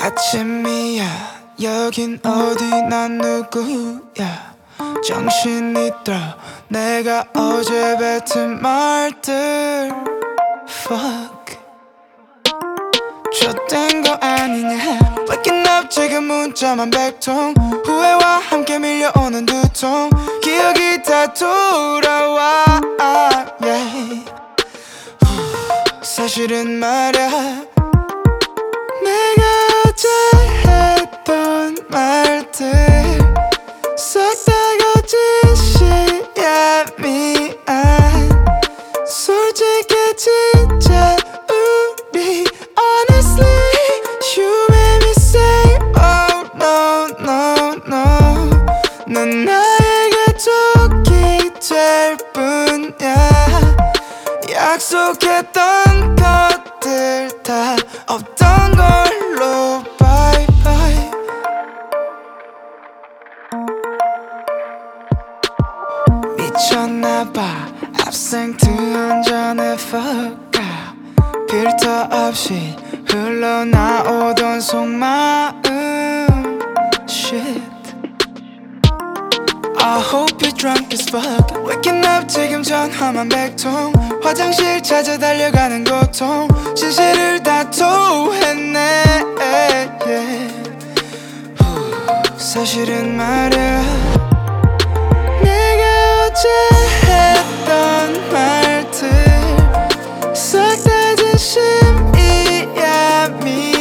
아침이야 여긴 어디 난 누구야 정신이 들어 내가 어제 뱉은 말들 Fuck 좆된 거 아니냐 Waking up 지금 문자만 100통 후회와 함께 밀려오는 두통 기억이 다 돌아와 yeah. 사실은 말야 내가 어제 했던 말들 싹 다 거짓이야 미안 솔직히 진짜 우리 Honestly You made me say Oh no no no 넌 나에게 독이 될 뿐이야 약속했던 것들 다 없던 걸로 bye bye 미쳤나봐 absent 한잔에 fuck 필터 없이 흘러나오던 속마음 Shit I hope you're drunk as fuck Waking up 지금 전화만 100통 화장실 찾아 달려가는 고통 진실을 다 토했네 yeah. 사실은 말야 내가 어제 했던 말들 싹 다 진심이야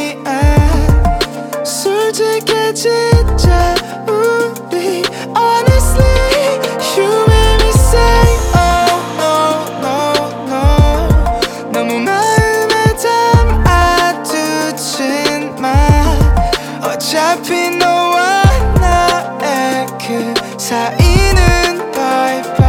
미안 솔직히 진짜 우리 Honestly You made me say Oh no no no 너무 마음에 담아두진 마 어차피 너와 나의 그 사이는 bye bye